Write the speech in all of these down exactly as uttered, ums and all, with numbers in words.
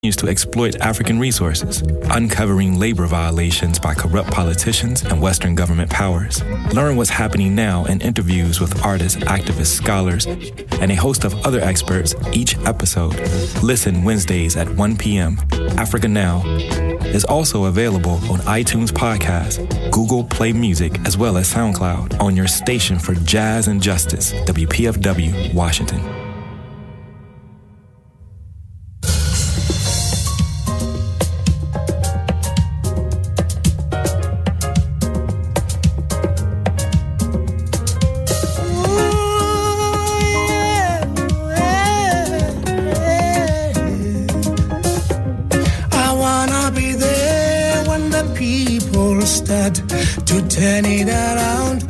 to exploit African resources, uncovering labor violations by corrupt politicians and Western government powers. Learn what's happening now in interviews with artists, activists, scholars, and a host of other experts each episode. Listen Wednesdays at one p.m. Africa Now is also available on iTunes Podcast, Google Play Music, as well as SoundCloud on your station for jazz and justice, W P F W, Washington. To turn it around.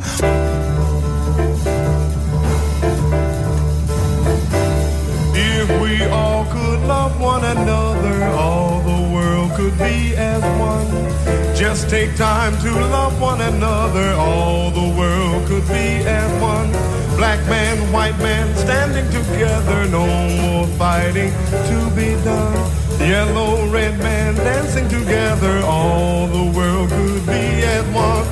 If we all could love one another, all the world could be as one. Just take time to love one another, all the world could be as one. Black man, white man, standing together, no more fighting to be done. Yellow, red man, dancing together, all the world could be as one.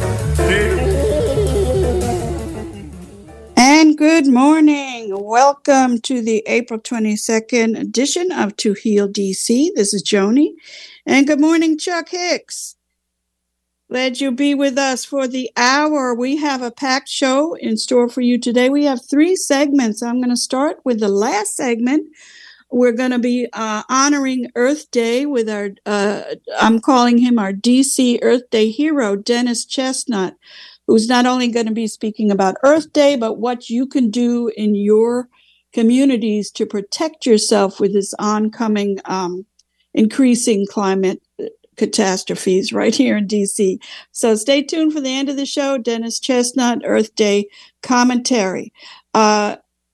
And good morning. Welcome to the April twenty-second edition of To Heal D C. This is Joni. And good morning, Chuck Hicks. Glad you'll be with us for the hour. We have a packed show in store for you today. We have three segments. I'm going to start with the last segment. We're going to be uh, honoring Earth Day with our, uh, I'm calling him our D C Earth Day hero, Dennis Chestnut, who's not only going to be speaking about Earth Day, but what you can do in your communities to protect yourself with this oncoming um, increasing climate catastrophes right here in D C. So stay tuned for the end of the show. Dennis Chestnut, Earth Day commentary. Uh,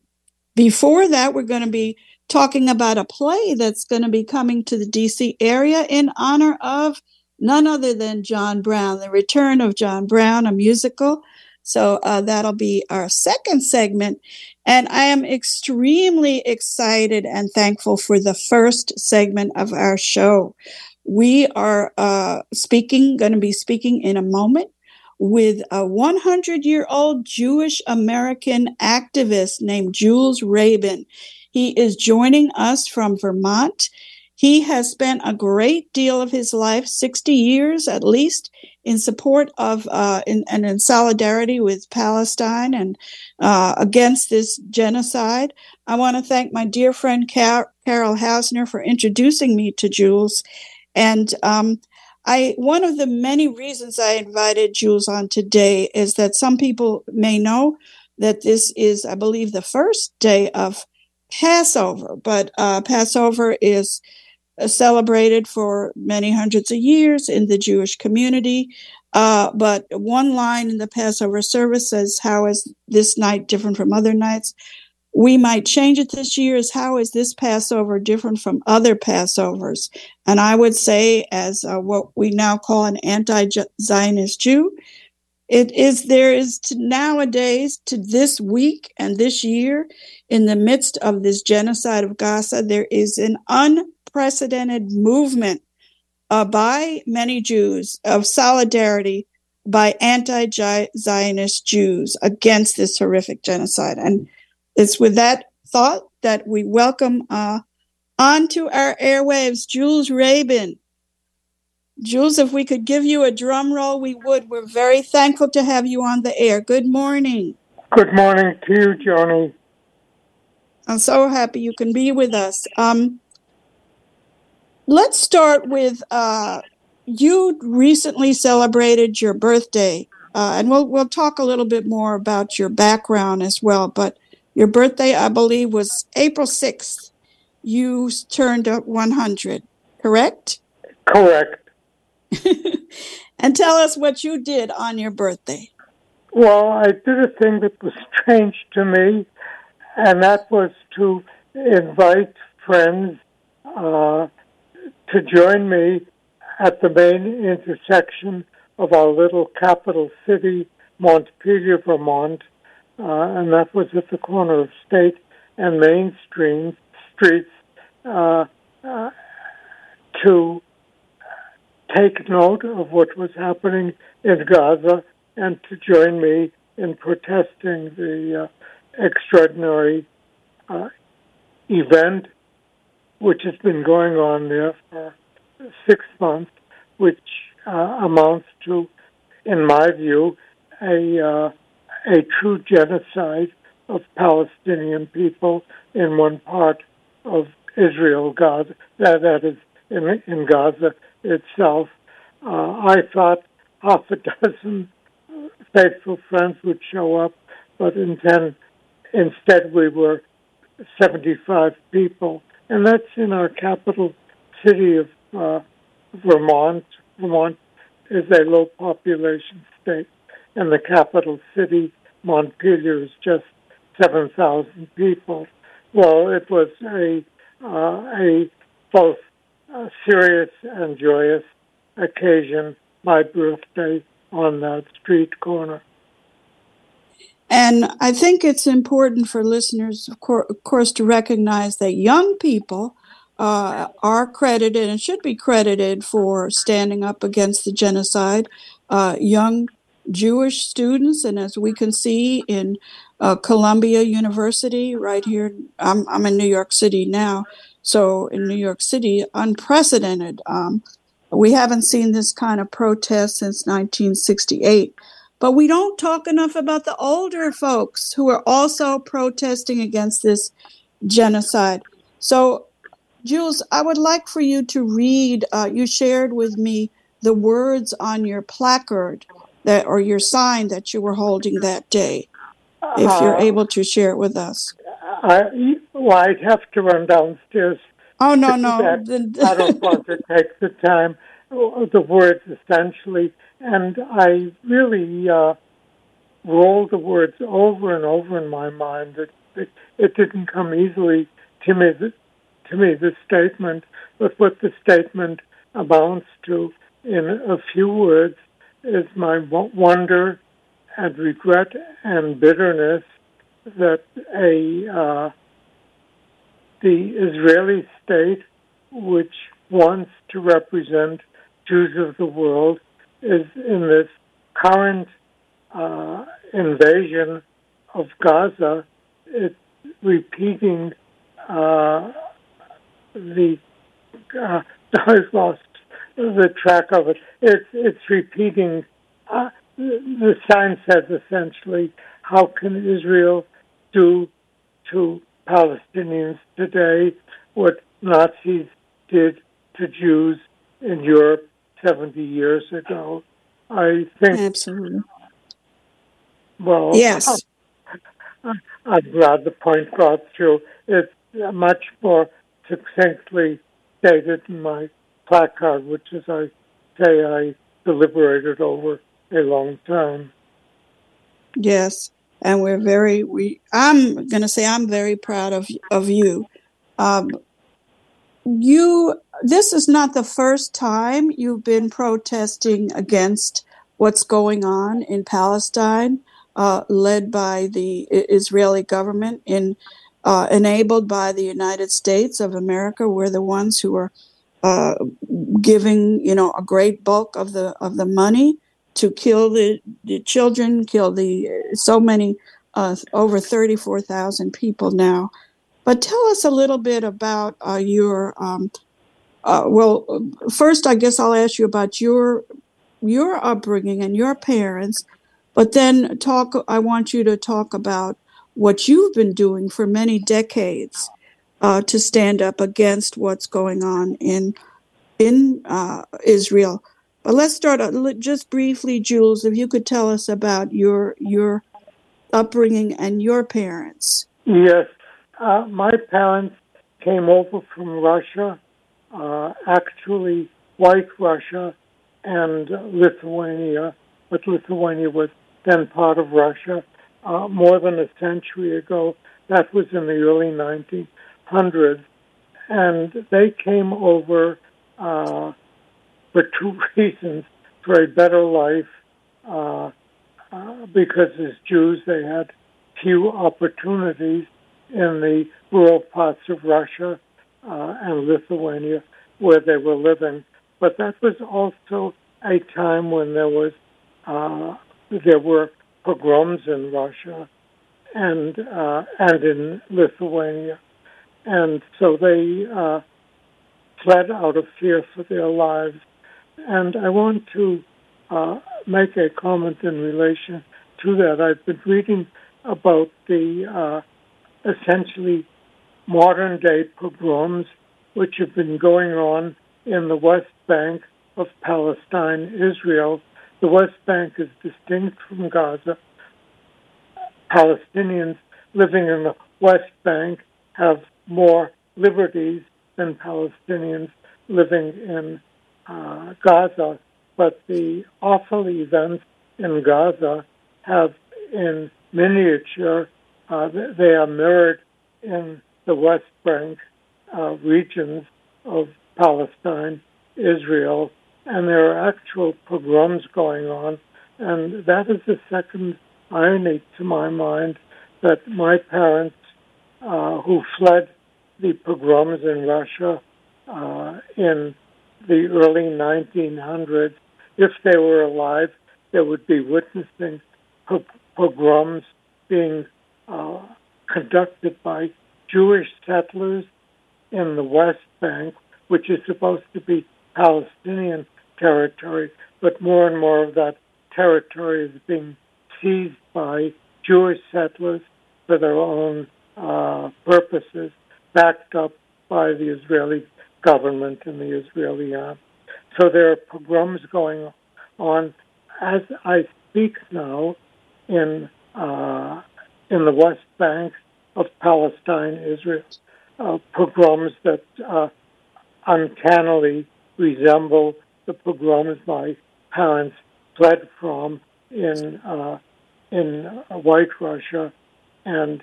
before that, we're going to be talking about a play that's going to be coming to the D C area in honor of none other than John Brown, the return of John Brown, a musical. So uh, that'll be our second segment. And I am extremely excited and thankful for the first segment of our show. We are uh, speaking, going to be speaking in a moment with a hundred-year-old Jewish American activist named Jules Rabin. He is joining us from Vermont. He has spent a great deal of his life, sixty years at least, in support of uh, in, and in solidarity with Palestine and uh, against this genocide. I want to thank my dear friend Car- Carol Hausner for introducing me to Jules. And um, I, one of the many reasons I invited Jules on today is that some people may know that this is, I believe, the first day of Passover, but uh, Passover is uh, celebrated for many hundreds of years in the Jewish community. Uh, but one line in the Passover service says, "How is this night different from other nights?" We might change it this year as, "How is this Passover different from other Passovers?" And I would say, as uh, what we now call an anti-Zionist Jew, it is, there is to nowadays, to this week and this year, in the midst of this genocide of Gaza, there is an unprecedented movement uh, by many Jews of solidarity by anti-Zionist Jews against this horrific genocide. And it's with that thought that we welcome uh, onto our airwaves Jules Rabin. Jules, if we could give you a drum roll, we would. We're very thankful to have you on the air. Good morning. Good morning to you, Joni. I'm so happy you can be with us. Um, let's start with uh, you recently celebrated your birthday, uh, and we'll we'll talk a little bit more about your background as well. But your birthday, I believe, was April sixth. You turned one hundred, correct? Correct. And tell us what you did on your birthday. Well, I did a thing that was strange to me, and that was to invite friends uh, to join me at the main intersection of our little capital city, Montpelier, Vermont, uh, and that was at the corner of State and Main Street, streets. Uh, uh, to take note of what was happening in Gaza and to join me in protesting the uh, extraordinary uh, event which has been going on there for six months, which uh, amounts to, in my view, a uh, a true genocide of Palestinian people in one part of Israel, Gaza, that, that is in, in Gaza itself. Uh, I thought half a dozen faithful friends would show up, but in ten, instead we were seventy-five people, and that's in our capital city of uh, Vermont. Vermont is a low population state, and the capital city, Montpelier, is just seven thousand people. Well, it was a uh, a both uh, serious and joyous occasion, my birthday on that street corner. And I think it's important for listeners, of, course, of course to recognize that young people uh, are credited and should be credited for standing up against the genocide. Uh, young Jewish students, and as we can see in uh, Columbia University right here, I'm, I'm in New York City now, so in New York City, unprecedented. Um, we haven't seen this kind of protest since nineteen sixty-eight. But we don't talk enough about the older folks who are also protesting against this genocide. So, Jules, I would like for you to read, uh, you shared with me the words on your placard that, or your sign that you were holding that day, if you're Uh, able to share it with us. I, well, I'd have to run downstairs. Oh, no, to no. that. I don't want to take the time. The words essentially, and I really uh, rolled the words over and over in my mind. It, it, it didn't come easily to me, to me, the statement, but what the statement amounts to in a few words is my wonder and regret and bitterness that a uh, the Israeli state, which wants to represent Jews of the world, is in this current uh, invasion of Gaza. It's repeating uh, the uh, I've lost the track of it. It's it's repeating. Uh, the sign says essentially, how can Israel do to Palestinians today what Nazis did to Jews in Europe seventy years ago? I think. Absolutely. Well, yes. I'm glad the point got through. It's much more succinctly stated in my placard, which, as I say, I deliberated over a long time. Yes, and we're very we. I'm going to say I'm very proud of of you. Um, you. This is not the first time you've been protesting against what's going on in Palestine, uh, led by the Israeli government, in uh, enabled by the United States of America. We're the ones who are uh, giving, you know, a great bulk of the of the money to kill the, the children, kill the so many, uh, over thirty-four thousand people now. But tell us a little bit about uh, your, um, uh, well, first I guess I'll ask you about your your upbringing and your parents, but then talk. I want you to talk about what you've been doing for many decades uh, to stand up against what's going on in in uh, Israel. But let's start uh, just briefly, Jules, if you could tell us about your your upbringing and your parents. Yes. Uh, my parents came over from Russia, uh, actually White Russia and Lithuania, but Lithuania was then part of Russia uh, more than a century ago. That was in the early nineteen hundreds. And they came over uh, for two reasons: for a better life, uh, uh, because as Jews they had few opportunities in the rural parts of Russia uh, and Lithuania, where they were living. But that was also a time when there was uh, there were pogroms in Russia and uh, and in Lithuania, and so they uh, fled out of fear for their lives. And I want to uh, make a comment in relation to that. I've been reading about the uh, essentially modern-day pogroms which have been going on in the West Bank of Palestine, Israel. The West Bank is distinct from Gaza. Palestinians living in the West Bank have more liberties than Palestinians living in uh, Gaza, but the awful events in Gaza have, in miniature, uh, they are mirrored in the West Bank uh, regions of Palestine, Israel, and there are actual pogroms going on. And that is the second irony to my mind, that my parents, uh, who fled the pogroms in Russia uh, in the early nineteen hundreds, if they were alive, they would be witnessing pogroms being uh, conducted by Jewish settlers in the West Bank, which is supposed to be Palestinian territory, but more and more of that territory is being seized by Jewish settlers for their own uh, purposes, backed up by the Israeli government and the Israeli army. So there are pogroms going on as I speak now in uh, in the West Bank of Palestine, Israel, uh, pogroms that uh, uncannily resemble the pogroms my parents fled from in uh, in White Russia and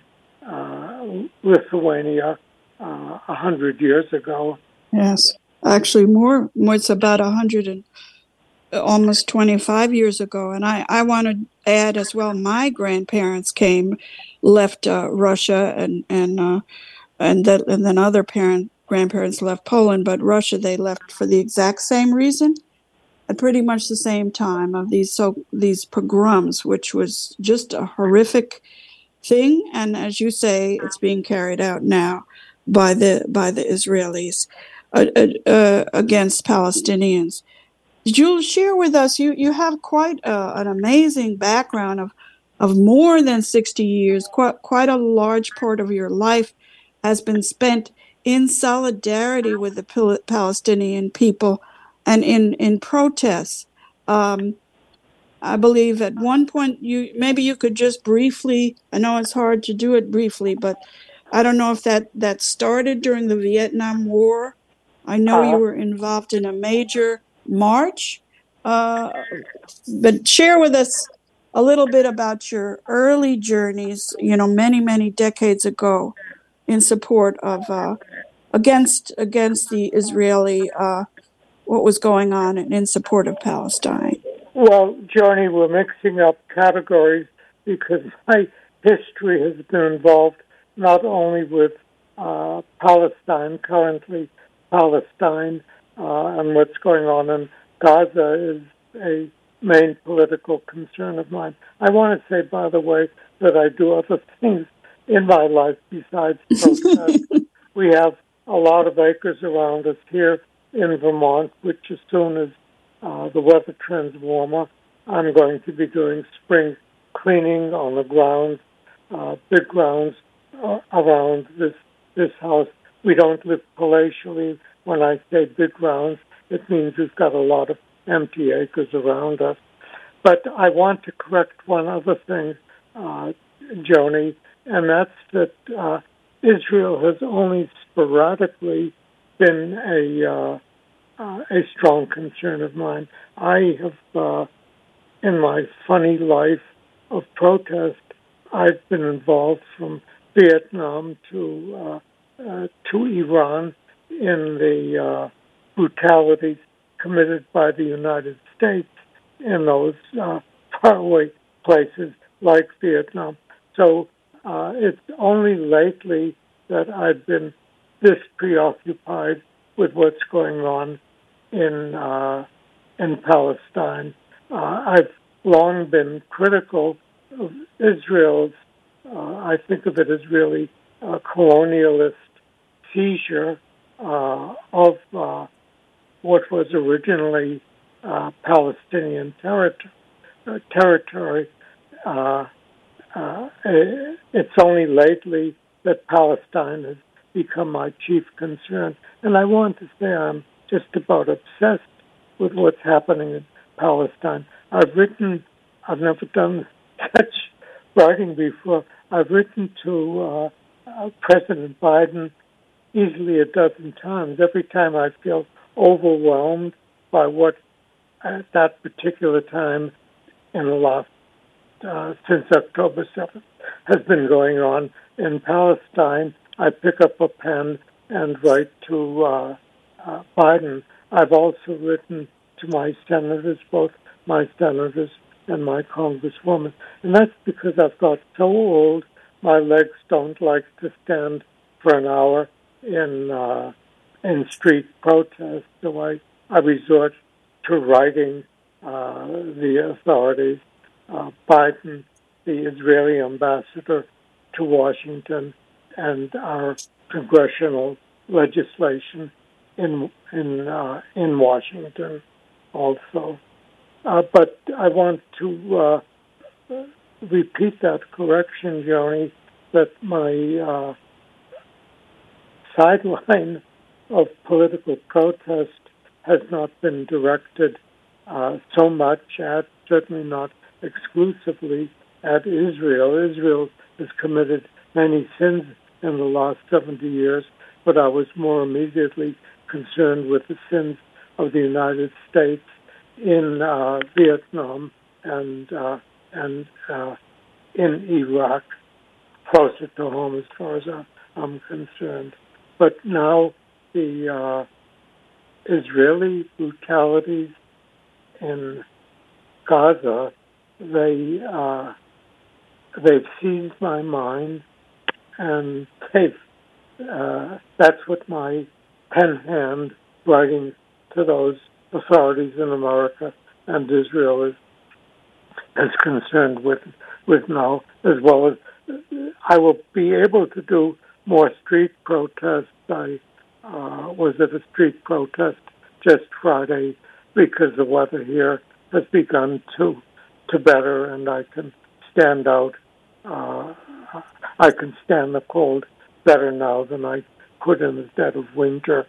uh, Lithuania uh, a hundred years ago. Yes, actually, more. more it's about a hundred and almost twenty-five years ago. And I, I want to add as well. My grandparents came, left uh, Russia, and and uh, and that and then other parent grandparents left Poland, but Russia they left for the exact same reason. At pretty much the same time of these so these pogroms, which was just a horrific thing, and as you say, it's being carried out now by the by the Israelis uh, uh, against Palestinians. Jules, share with us. You you have quite a, an amazing background of of more than sixty years. Quite quite a large part of your life has been spent in solidarity with the Palestinian people. And in, in protests, um, I believe at one point you maybe you could just briefly. I know it's hard to do it briefly, but I don't know if that, that started during the Vietnam War. I know uh, you were involved in a major march, uh, but share with us a little bit about your early journeys. You know, many many decades ago, in support of uh, against against the Israeli. Uh, what was going on in support of Palestine. Well, Joni, we're mixing up categories because my history has been involved not only with uh, Palestine, currently Palestine, uh, and what's going on in Gaza is a main political concern of mine. I want to say, by the way, that I do other things in my life besides protest. We have a lot of acres around us here in Vermont, which as soon as uh, the weather turns warmer, I'm going to be doing spring cleaning on the grounds, uh, big grounds uh, around this this house. We don't live palatially. When I say big grounds, it means we've got a lot of empty acres around us. But I want to correct one other thing, uh, Joni, and that's that uh, Israel has only sporadically been a uh, uh, a strong concern of mine. I have, uh, in my funny life of protest, I've been involved from Vietnam to uh, uh, to Iran in the uh, brutalities committed by the United States in those uh, faraway places like Vietnam. So uh, it's only lately that I've been this preoccupied with what's going on in uh, in Palestine. Uh, I've long been critical of Israel's, uh, I think of it as really a colonialist seizure uh, of uh, what was originally uh, Palestinian territory. Uh, territory. Uh, uh, it's only lately that Palestine has become my chief concern. And I want to say I'm just about obsessed with what's happening in Palestine. I've written, I've never done such writing before. I've written to uh, uh, President Biden easily a dozen times. Every time I feel overwhelmed by what at that particular time in the last, uh, since October seventh, has been going on in Palestine, I pick up a pen and write to uh, uh, Biden. I've also written to my senators, both my senators and my congresswoman. And that's because I've got so old, my legs don't like to stand for an hour in uh, in street protest. So I, I resort to writing uh, the authorities. Uh, Biden, the Israeli ambassador to Washington, and our congressional legislation in in uh, in Washington also. Uh, but I want to uh, repeat that correction, Joni, that my uh, sideline of political protest has not been directed uh, so much at, certainly not exclusively, at Israel. Israel has committed many sins in the last seventy years, but I was more immediately concerned with the sins of the United States in uh, Vietnam and uh, and uh, in Iraq, closer to home as far as I'm concerned. But now the uh, Israeli brutalities in Gaza, they uh, they've seized my mind, and they've uh, that's what my pen hand writing to those authorities in America and Israel is is concerned with with now, as well as I will be able to do more street protests. I uh, was at a street protest just Friday because the weather here has begun to to better, and I can stand out. Uh, I can stand the cold better now than I could in the dead of winter.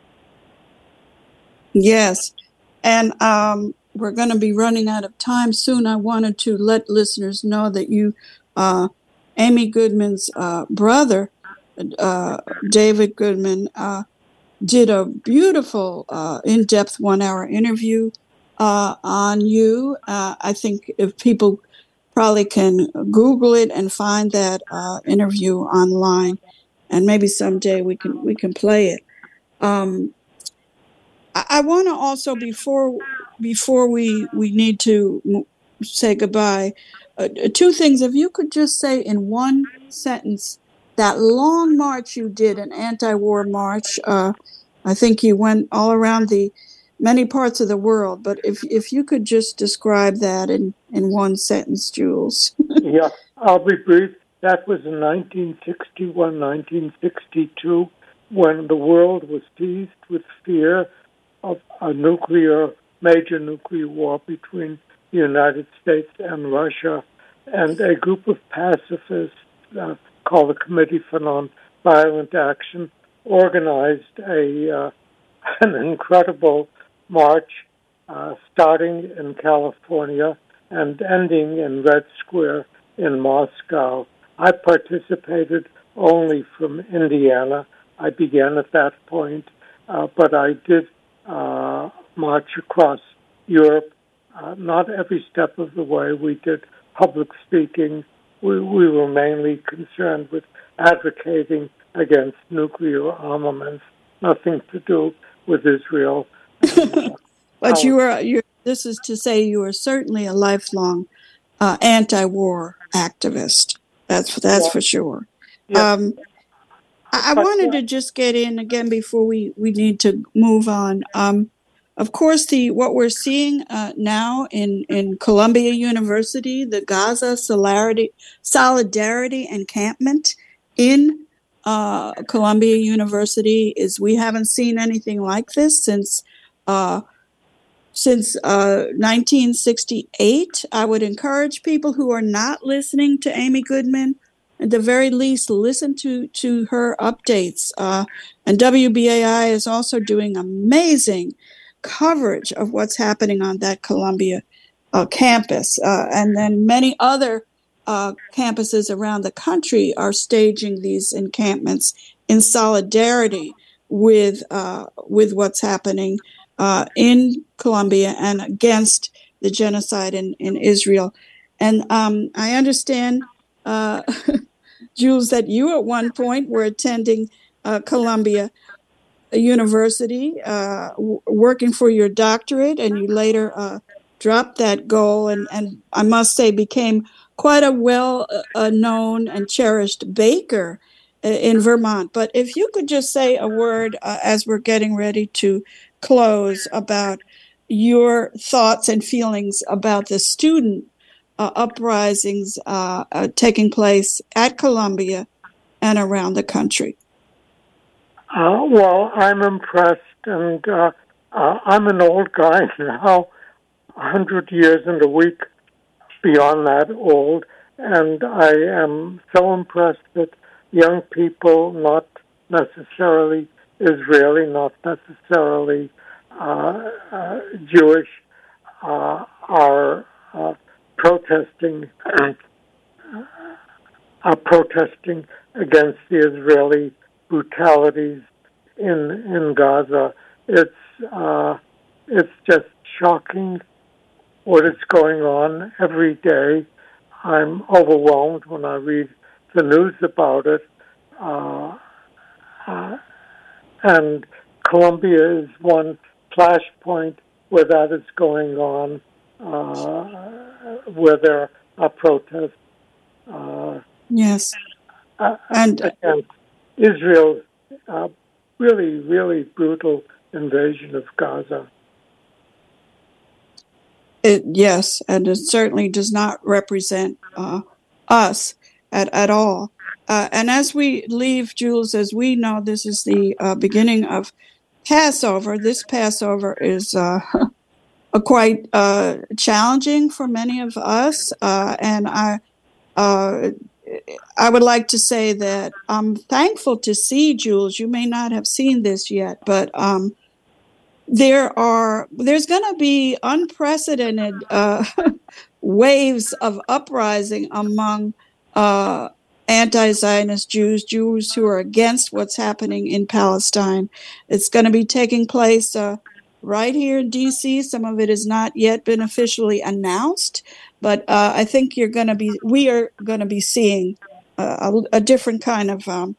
Yes, and um, we're going to be running out of time soon. I wanted to let listeners know that you, uh, Amy Goodman's uh, brother, uh, David Goodman, uh, did a beautiful, uh, in-depth one-hour interview uh, on you. Uh, I think if people probably can Google it and find that uh, interview online, and maybe someday we can we can play it. Um, I, I want to also before before we we need to say goodbye, uh, two things. If you could just say in one sentence that long march you did, an anti-war march. Uh, I think you went all around the many parts of the world. But if if you could just describe that in, in one sentence, Jules. Yeah, I'll be brief. That was in nineteen sixty-one, nineteen sixty-two, when the world was seized with fear of a nuclear, major nuclear war between the United States and Russia, and a group of pacifists uh, called the Committee for Nonviolent Action organized a uh, an incredible march uh, starting in California and ending in Red Square in Moscow. I participated only from Indiana. I began at that point, uh, but I did uh, march across Europe. Uh, not every step of the way. We did public speaking. We, we were mainly concerned with advocating against nuclear armaments, nothing to do with Israel. Uh, but you were, you this is to say you were certainly a lifelong uh, anti-war activist. That's that's yeah. for sure. Yeah. Um, I, I wanted to just get in again before we, we need to move on. Um, of course, the what we're seeing uh, now in, in Columbia University, the Gaza Solidarity, Solidarity Encampment in uh, Columbia University, is we haven't seen anything like this since uh, since uh, nineteen sixty-eight. I would encourage people who are not listening to Amy Goodman, at the very least, listen to, to her updates. Uh, and W B A I is also doing amazing coverage of what's happening on that Columbia uh, campus. Uh, and then many other uh, campuses around the country are staging these encampments in solidarity with uh, with what's happening uh, in Columbia and against the genocide in, in Israel. And um, I understand, uh, Jules, that you at one point were attending uh, Columbia University, uh, w- working for your doctorate, and you later uh, dropped that goal and, and I must say became quite a well-known uh, and cherished baker uh, in Vermont. But if you could just say a word uh, as we're getting ready to close about your thoughts and feelings about the student uh, uprisings uh, uh, taking place at Columbia and around the country. Uh, well, I'm impressed, and uh, uh, I'm an old guy now, a hundred years and a week beyond that old, and I am so impressed that young people, not necessarily Israeli, not necessarily uh, uh, Jewish, uh, are uh, protesting, uh, are protesting against the Israeli brutalities in in Gaza. It's uh, it's just shocking what is going on every day. I'm overwhelmed when I read the news about it. Uh, uh, and Columbia is one flashpoint where that is going on, uh, where there are protests. Uh, yes. Uh, and against Israel's uh, really, really brutal invasion of Gaza. It, yes, and it certainly does not represent uh, us at, at all. Uh, and as we leave, Jules, as we know, this is the uh, beginning of Passover. This Passover is uh, a quite uh, challenging for many of us, uh, and I uh, I would like to say that I'm thankful to see, Jules, you may not have seen this yet, but um, there are there's going to be unprecedented uh, waves of uprising among uh, anti-Zionist Jews, Jews who are against what's happening in Palestine. It's going to be taking place uh, right here in D C. Some of it has not yet been officially announced, but uh, I think you're going to be we are going to be seeing uh, a, a different kind of um,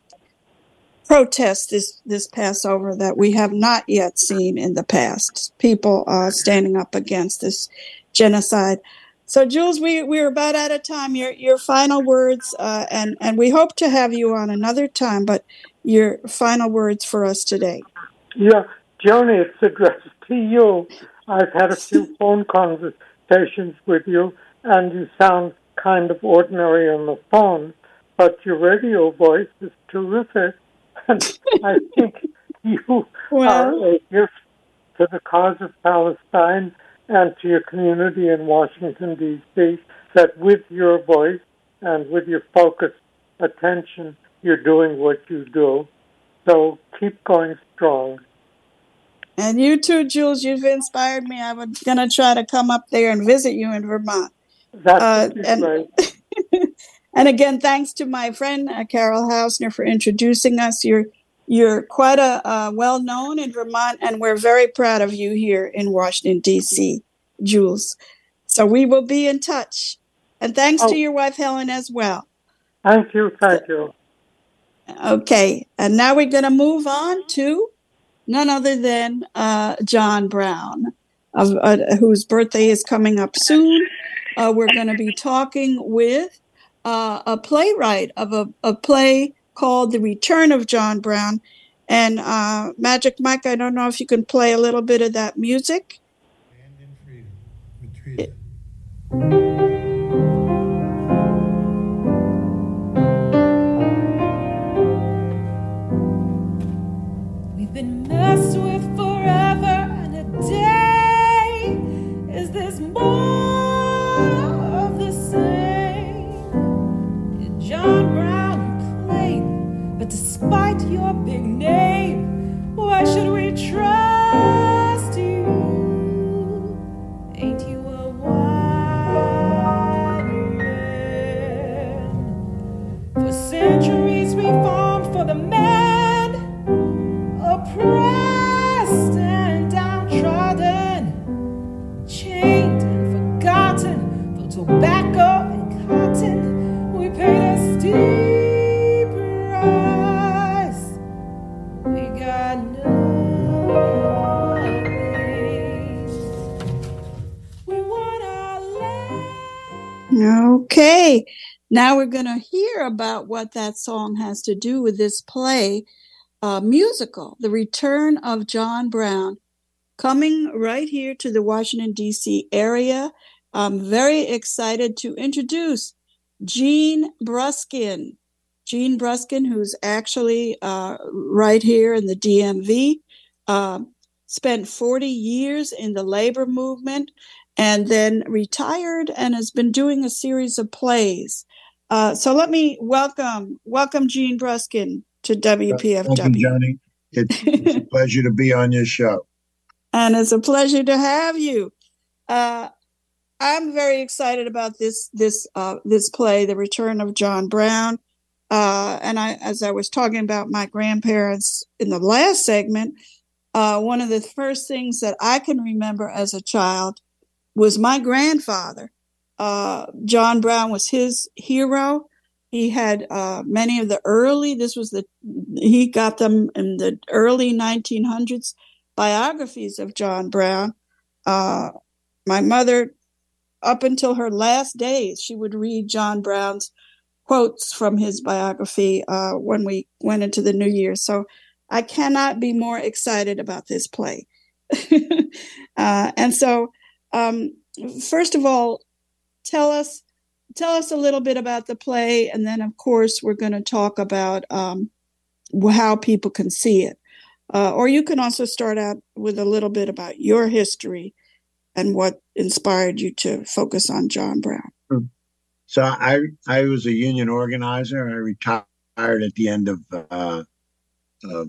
protest this this Passover that we have not yet seen in the past. People uh, standing up against this genocide. So, Jules, we we're about out of time. Your your final words, uh, and and we hope to have you on another time. But your final words for us today. Yeah, Joni, it's addressed to you. I've had a few phone conversations with you, and you sound kind of ordinary on the phone, but your radio voice is terrific. And I think you well, are a gift to the cause of Palestine and to your community in Washington, D C, that with your voice and with your focused attention, you're doing what you do. So keep going strong. And you too, Jules, you've inspired me. I was going to try to come up there and visit you in Vermont. That's uh, and, great. And again, thanks to my friend, uh, Carol Hausner, for introducing us. You're You're quite a uh, well-known in Vermont, and we're very proud of you here in Washington, D C, Jules. So we will be in touch. And thanks oh. to your wife, Helen, as well. Thank you. Thank you. Okay. And now we're going to move on to none other than uh, John Brown, of, uh, whose birthday is coming up soon. Uh, we're going to be talking with uh, a playwright of a, a play called The Return of John Brown. And uh, Magic Mike, I don't know if you can play a little bit of that music. Land in freedom. Retreat. We've been messed with forever and a day. Is this more of the same? Did John Brown claim? But despite your big name, why should we trust you? Ain't you a wild man? For centuries we fought for the man oppressed and downtrodden, chained and forgotten for tobacco and cotton. We paid a steep price. We got nothing. We want our land. Okay. Now we're going to hear about what that song has to do with this play, uh, musical, The Return of John Brown, coming right here to the Washington, D C area. I'm very excited to introduce Jean Bruskin. Jean Bruskin, who's actually uh, right here in the D M V, uh, spent forty years in the labor movement and then retired and has been doing a series of plays. Uh, so let me welcome, welcome Jean Bruskin to W P F W. Thank you, Johnny. It's, it's a pleasure to be on your show. And it's a pleasure to have you. Uh, I'm very excited about this this uh, this play, The Return of John Brown. Uh, and I, as I was talking about my grandparents in the last segment, uh, one of the first things that I can remember as a child was my grandfather. Uh, John Brown was his hero. He had uh, many of the early, this was the, he got them in the early nineteen hundreds, biographies of John Brown. Uh, my mother, up until her last days, she would read John Brown's quotes from his biography uh, when we went into the new year. So I cannot be more excited about this play. uh, and so, um, first of all, tell us tell us a little bit about the play, and then, of course, we're going to talk about um, how people can see it. Uh, or you can also start out with a little bit about your history and what inspired you to focus on John Brown. So I I was a union organizer. I retired at the end of uh, uh,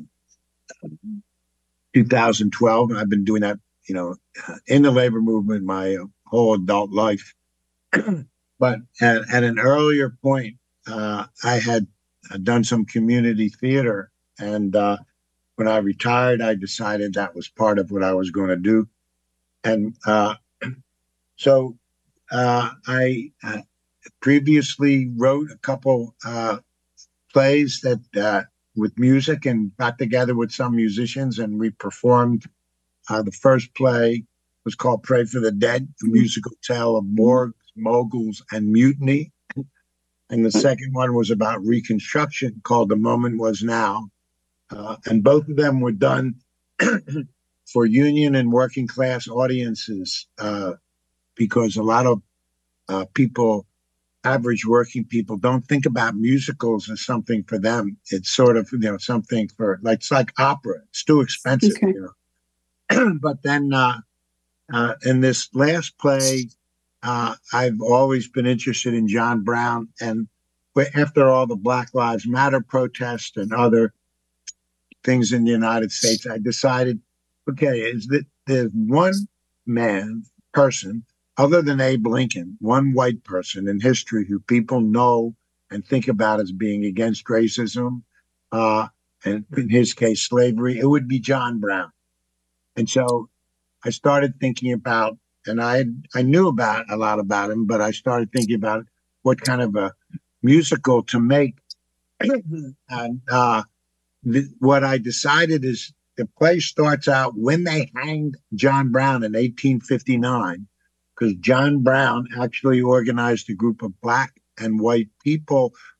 two thousand twelve. I've been doing that, you know, in the labor movement my whole adult life. But at, at an earlier point, uh, I had done some community theater. And uh, when I retired, I decided that was part of what I was going to do. And uh, so uh, I uh, previously wrote a couple uh, plays that uh, with music and got together with some musicians, and we performed. Uh, the first play was called Pray for the Dead, a musical tale of morgues, moguls, and mutiny. And the second one was about Reconstruction, called The Moment Was Now. Uh, and both of them were done for union and working class audiences, uh, because a lot of uh, people, average working people, don't think about musicals as something for them. It's sort of, you know, something for, like, it's like opera. It's too expensive, okay. you know. But then uh, uh, in this last play, uh, I've always been interested in John Brown. And after all the Black Lives Matter protests and other things in the United States, I decided, okay, is that there's one man, person, other than Abe Lincoln, one white person in history who people know and think about as being against racism, uh, and in his case, slavery, it would be John Brown. And so I started thinking about, and I I knew about a lot about him, but I started thinking about what kind of a musical to make. And uh, the, what I decided is the play starts out when they hanged John Brown in eighteen fifty-nine, because John Brown actually organized a group of black and white people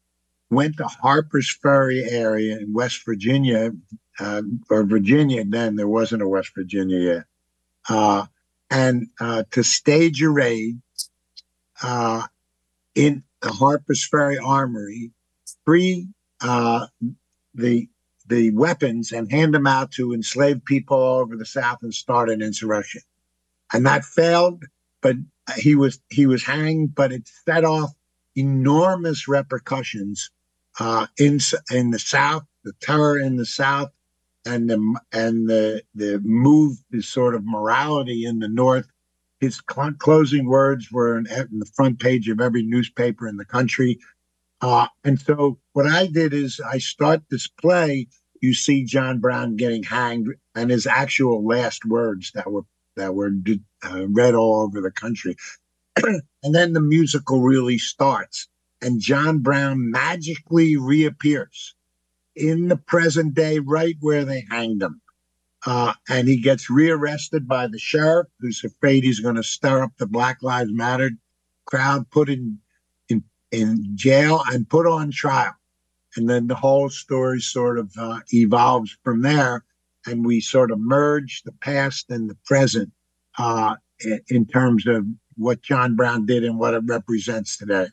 went to Harper's Ferry area in West Virginia, uh, or Virginia then, there wasn't a West Virginia yet, uh, and uh, to stage a raid uh, in the Harper's Ferry Armory, free uh, the the weapons and hand them out to enslaved people all over the South and start an insurrection. And that failed, but he was he was hanged, but it set off enormous repercussions uh, in in the South, the terror in the South, and the and the the move to sort of morality in the North. His cl- closing words were in, in the front page of every newspaper in the country. Uh, and so what I did is I start this play. You see John Brown getting hanged, and his actual last words that were that were uh, read all over the country. And then the musical really starts, and John Brown magically reappears in the present day, right where they hanged him. Uh, and he gets rearrested by the sheriff, who's afraid he's going to stir up the Black Lives Matter crowd, put in, in, in jail, and put on trial. And then the whole story sort of uh, evolves from there, and we sort of merge the past and the present uh, in, in terms of what John Brown did and what it represents today.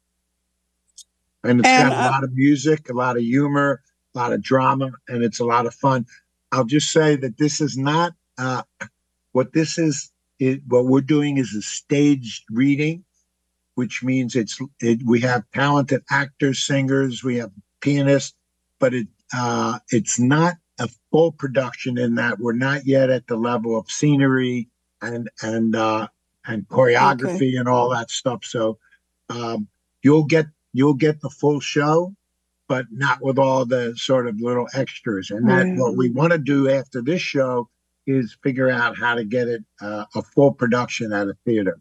And it's And, got a uh, lot of music, a lot of humor, a lot of drama, and it's a lot of fun. I'll just say that this is not uh, what this is. It, what we're doing is a staged reading, which means it's it, we have talented actors, singers, we have pianists, but it uh, it's not a full production in that we're not yet at the level of scenery and and uh, and choreography Okay. and all that stuff. So um, you'll get you'll get the full show, but not with all the sort of little extras. And that Yeah. what we want to do after this show is figure out how to get it uh, a full production at a theater.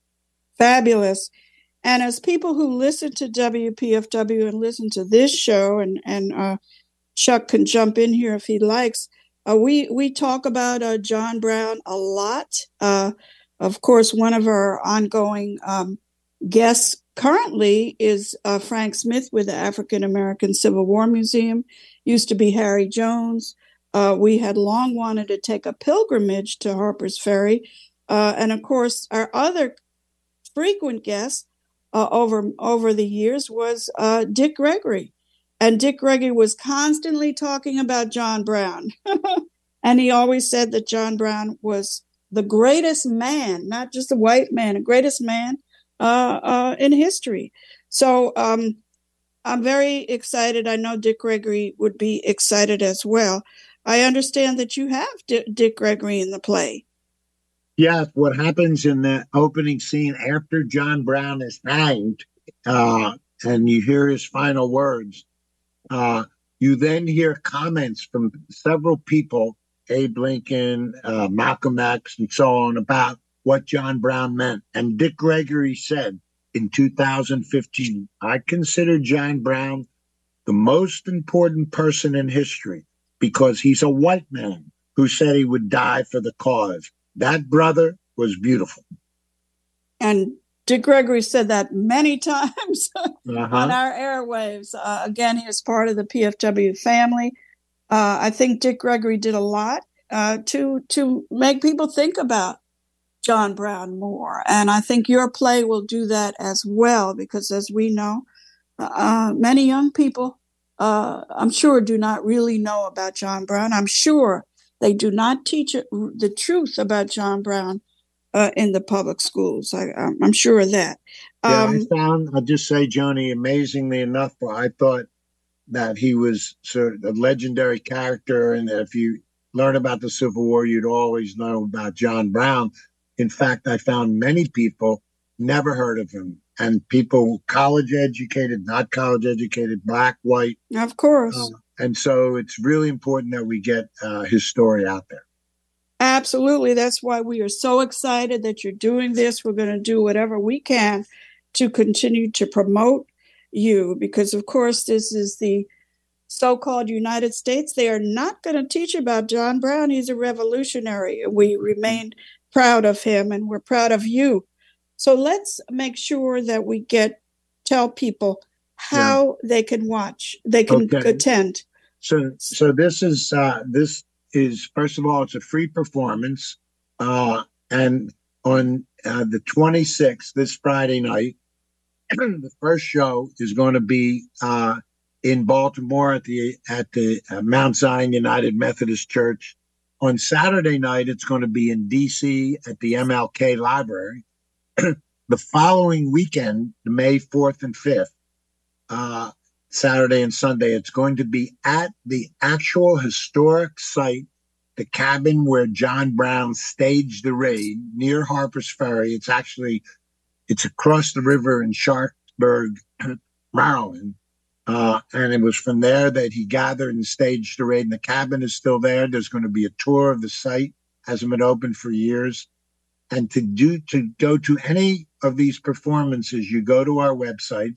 Fabulous. And as people who listen to W P F W and listen to this show, and and uh, Chuck can jump in here if he likes, uh, we we talk about uh, John Brown a lot. Uh, of course, one of our ongoing um, guests currently is uh, Frank Smith with the African American Civil War Museum. Used to be Harry Jones. Uh, we had long wanted to take a pilgrimage to Harper's Ferry, uh, and of course, our other frequent guest uh, over over the years was uh, Dick Gregory, and Dick Gregory was constantly talking about John Brown, and he always said that John Brown was the greatest man, not just a white man, the greatest man uh, uh, in history. So um, I'm very excited. I know Dick Gregory would be excited as well. I understand that you have D- Dick Gregory in the play. Yes, what happens in the opening scene after John Brown is hanged, uh, and you hear his final words, uh, you then hear comments from several people, Abe Lincoln, uh, Malcolm X, and so on, about what John Brown meant. And Dick Gregory said in two thousand fifteen, I consider John Brown the most important person in history because he's a white man who said he would die for the cause. That brother was beautiful. And Dick Gregory said that many times Uh-huh. on our airwaves. Uh, again, he is part of the P F W family. Uh, I think Dick Gregory did a lot uh, to to make people think about John Brown more. And I think your play will do that as well, because as we know, uh, many young people, uh, I'm sure, do not really know about John Brown. I'm sure they do not teach it, the truth about John Brown uh, in the public schools. I, I'm sure of that. Yeah, Um, I found, I'll just say, Joni, amazingly enough, I thought that he was sort of a legendary character, and that if you learn about the Civil War, you'd always know about John Brown. In fact, I found many people never heard of him, and people college educated, not college educated, black, white. of course. Uh, and so it's really important that we get uh, his story out there. Absolutely. That's why we are so excited that you're doing this. We're going to do whatever we can to continue to promote you, because, of course, this is the so-called United States. They are not going to teach about John Brown. He's a revolutionary. We remain proud of him, and we're proud of you. So let's make sure that we get tell people how yeah. they can watch, they can okay. attend. So, so this is uh, this is first of all, it's a free performance, uh, and on uh, the twenty-sixth, this Friday night, the first show is going to be uh, in Baltimore at the at the uh, Mount Zion United Methodist Church. On Saturday night, it's going to be in D C at the M L K Library. The following weekend, May fourth and fifth, uh, Saturday and Sunday, it's going to be at the actual historic site, the cabin where John Brown staged the raid near Harper's Ferry. It's actually, it's across the river in Sharpsburg, Maryland. Uh, and it was from there that he gathered and staged the raid. And the cabin is still there. There's going to be a tour of the site. Hasn't been open for years. And to do to go to any of these performances, you go to our website,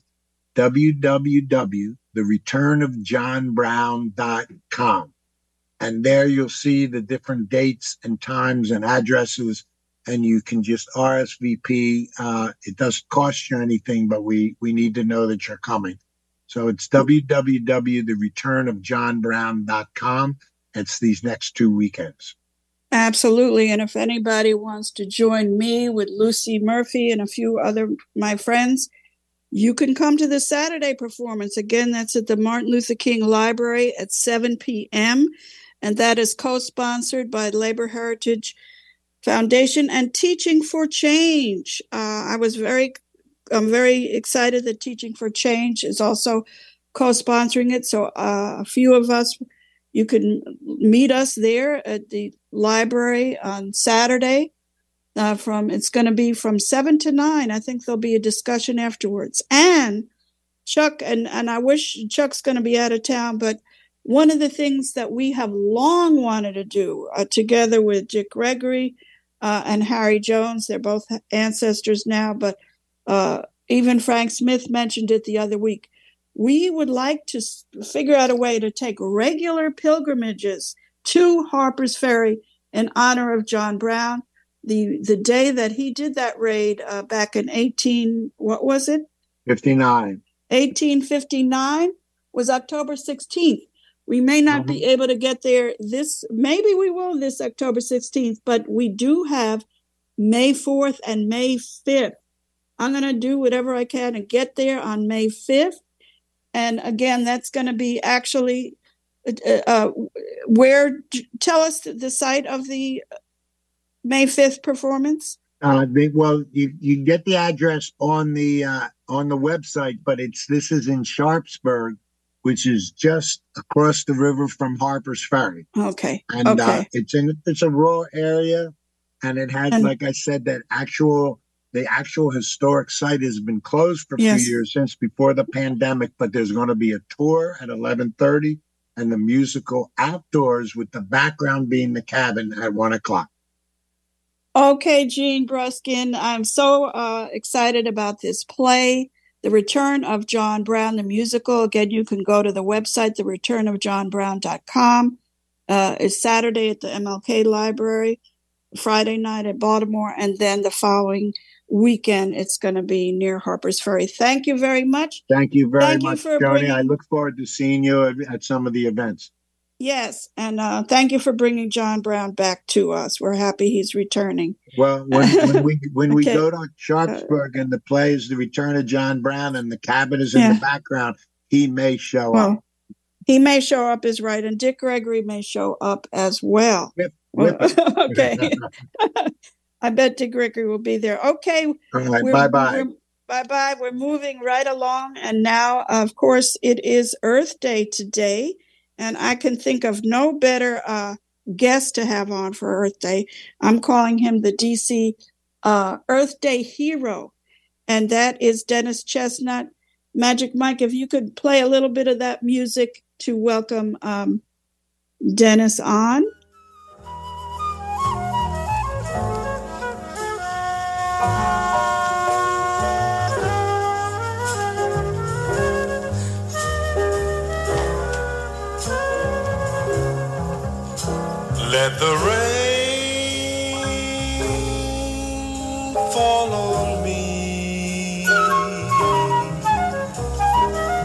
w w w dot the return of john brown dot com. And there you'll see the different dates and times and addresses, and you can just R S V P. Uh, it doesn't cost you anything, but we, we need to know that you're coming. So it's w w w dot the return of john brown dot com. It's these next two weekends. Absolutely. And if anybody wants to join me with Lucy Murphy and a few other my friends, you can come to the Saturday performance. Again, that's at the Martin Luther King Library at seven p.m. And that is co-sponsored by Labor Heritage Foundation and Teaching for Change. Uh, I was very, I'm very excited that Teaching for Change is also co-sponsoring it. So uh, a few of us, you can meet us there at the library on Saturday. Uh, from it's going to be from seven to nine. I think there'll be a discussion afterwards. And Chuck, and, and I wish Chuck's going to be out of town, but one of the things that we have long wanted to do uh, together with Dick Gregory uh, and Harry Jones, they're both ancestors now, but uh, even Frank Smith mentioned it the other week. We would like to s- figure out a way to take regular pilgrimages to Harper's Ferry in honor of John Brown. The the day that he did that raid uh, back in eighteen, what was it? fifty-nine. eighteen fifty-nine was October sixteenth. We may not mm-hmm. be able to get there this, maybe we will this October sixteenth, but we do have May fourth and May fifth. I'm going to do whatever I can and get there on May fifth. And again, that's going to be actually, uh, uh, where, tell us the site of the May fifth performance? Uh, they, well, you, you get the address on the uh, on the website, but it's this is in Sharpsburg, which is just across the river from Harper's Ferry. Okay. And okay. Uh, it's in it's a rural area, and it has, and, like I said, that actual the actual historic site has been closed for a yes. few years since before the pandemic. But there's going to be a tour at eleven thirty, and the musical outdoors with the background being the cabin at one o'clock. Okay, Jean Bruskin, I'm so uh, excited about this play, The Return of John Brown, the musical. Again, you can go to the website, the return of john brown dot com. Uh, it's Saturday at the M L K Library, Friday night at Baltimore, and then the following weekend, it's going to be near Harper's Ferry. Thank you very much. Thank you very thank much, you Joni. bringing... I look forward to seeing you at, at some of the events. Yes, and uh, thank you for bringing John Brown back to us. We're happy he's returning. Well, when, when we when we okay. go to Sharpsburg and the play is The Return of John Brown and the cabin is in yeah. the background, he may show well, up. He may show up is right, and Dick Gregory may show up as well. Whip, whip well okay. I bet Dick Gregory will be there. Okay. All right, bye-bye. Bye-bye. We're moving right along, and now, of course, it is Earth Day today. And I can think of no better uh, guest to have on for Earth Day. I'm calling him the D C uh, Earth Day hero, and that is Dennis Chestnut. Magic Mike, if you could play a little bit of that music to welcome um, Dennis on. Let the rain fall on me.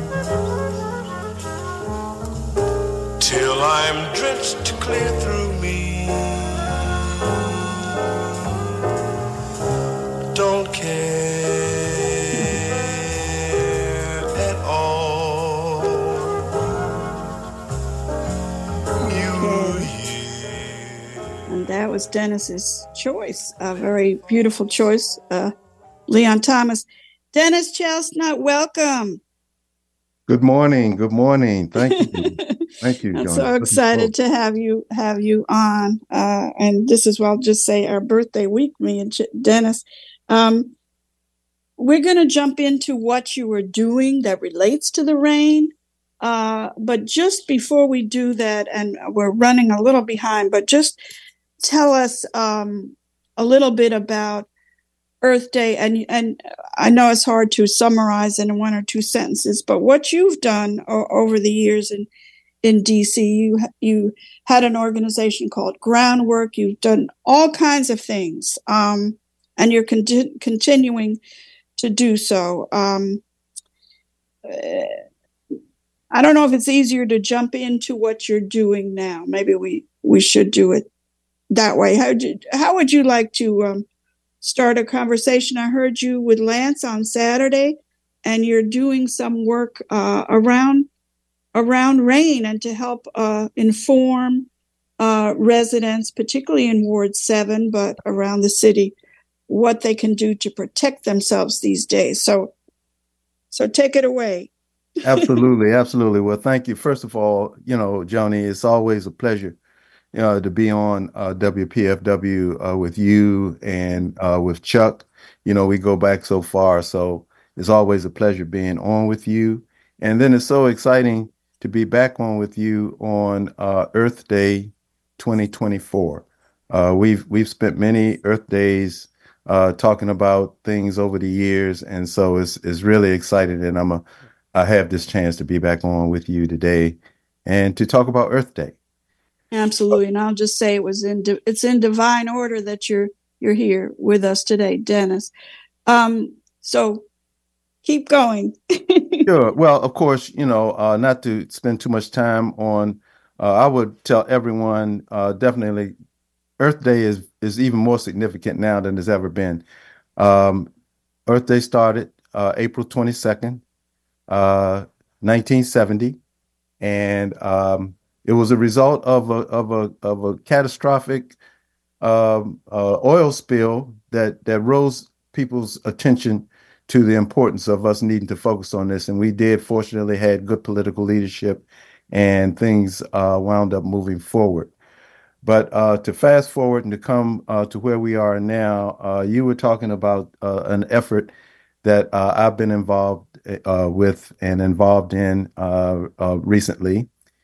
till I'm drenched clear through me. Don't care at all. You hear. And that was Dennis's choice, a very beautiful choice, uh, Leon Thomas. Dennis Chestnut, welcome. Good morning. Good morning. Thank you. Thank you, I'm Johnny. so excited to have you have you on. Uh, and this is, well, I'll just say our birthday week, me and Ch- Dennis. Um, we're going to jump into what you were doing that relates to the rain. Uh, but just before we do that, and we're running a little behind, but just tell us um, a little bit about Earth Day. And, and I know it's hard to summarize in one or two sentences, but what you've done o- over the years in, in D C, you, you had an organization called Groundwork. You've done all kinds of things, um, and you're con- continuing to do so. Um, uh, I don't know if it's easier to jump into what you're doing now. Maybe we, we should do it that way. How would you, how would you like to um, start a conversation? I heard you with Lance on Saturday, and you're doing some work uh, around around rain and to help uh, inform uh, residents, particularly in Ward seven, but around the city, what they can do to protect themselves these days. So, so take it away. Absolutely. Absolutely. Well, thank you. First of all, you know, Joni, it's always a pleasure, you know, to be on uh, W P F W uh, with you and uh, with Chuck. You know, we go back so far. So it's always a pleasure being on with you. And then it's so exciting to be back on with you on uh, Earth Day twenty twenty-four. Uh, we've we've spent many Earth Days uh, talking about things over the years, and so it's it's really exciting. And I'm a I have this chance to be back on with you today, and to talk about Earth Day. Absolutely, and I'll just say it was in di- it's in divine order that you're you're here with us today, Dennis. Um, so keep going. Sure. Well, of course, you know, uh, not to spend too much time on, uh, I would tell everyone uh, definitely Earth Day is, is even more significant now than it's ever been. Um, Earth Day started uh, April twenty-second, uh, nineteen seventy. And um, it was a result of a, of a, of a catastrophic um, uh, oil spill that, that rose people's attention to the importance of us needing to focus on this. And we did, fortunately, had good political leadership, and things uh, wound up moving forward. But uh, to fast forward and to come uh, to where we are now, uh, you were talking about uh, an effort that uh, I've been involved uh, with and involved in uh, uh, recently.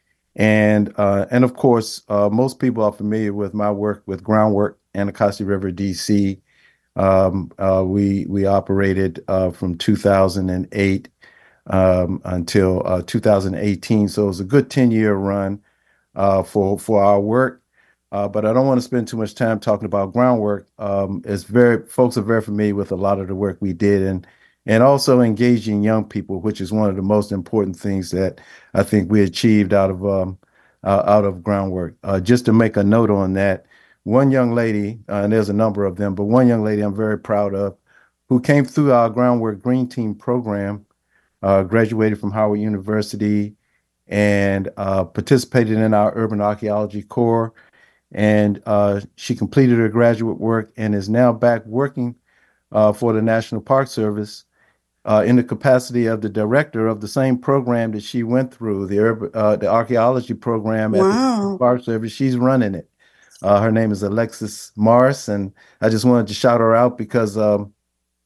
And uh, and of course, uh, most people are familiar with my work with Groundwork, Anacostia River, D C. Um, uh, we we operated uh, from two thousand eight um, until uh, two thousand eighteen, so it was a good ten year run uh, for for our work. Uh, but I don't want to spend too much time talking about Groundwork. Um, it's very folks are very familiar with a lot of the work we did, and and also engaging young people, which is one of the most important things that I think we achieved out of um, uh, out of Groundwork. Uh, just to make a note on that. One young lady, uh, and there's a number of them, but one young lady I'm very proud of, who came through our Groundwork Green Team program, uh, graduated from Howard University, and uh, participated in our Urban Archaeology Corps. And uh, she completed her graduate work and is now back working uh, for the National Park Service uh, in the capacity of the director of the same program that she went through, the urban, uh, the archaeology program at Wow. the Park Service. She's running it. Uh, her name is Alexis Morris, and I just wanted to shout her out because um,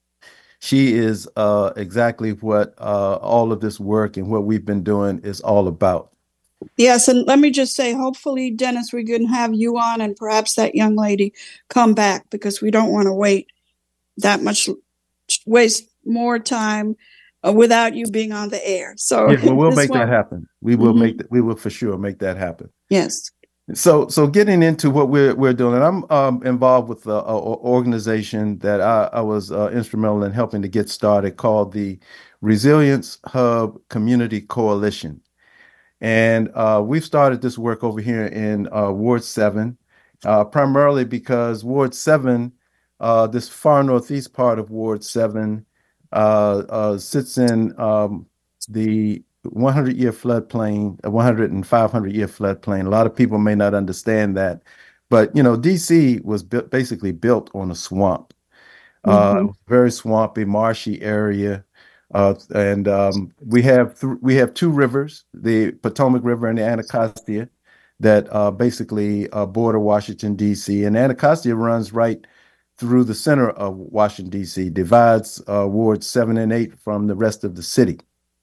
she is uh, exactly what uh, all of this work and what we've been doing is all about. Yes, and let me just say, hopefully, Dennis, we can have you on and perhaps that young lady come back, because we don't want to wait that much, waste more time uh, without you being on the air. So yeah, well, we'll make one, that happen. We will mm-hmm. make that. We will for sure make that happen. Yes. So, so getting into what we're we're doing, and I'm um, involved with an organization that I, I was uh, instrumental in helping to get started, called the Resilience Hub Community Coalition. And uh, we've started this work over here in uh, Ward seven, uh, primarily because Ward seven, uh, this far northeast part of Ward seven, uh, uh, sits in um, the hundred-year floodplain, a one hundred and five hundred-year floodplain. A lot of people may not understand that. But, you know, D C was bu- basically built on a swamp, uh, Mhm. very swampy, marshy area. Uh, and um, we have th- we have two rivers, the Potomac River and the Anacostia, that uh, basically uh, border Washington, D C. And Anacostia runs right through the center of Washington, D C, divides uh, wards seven and eight from the rest of the city.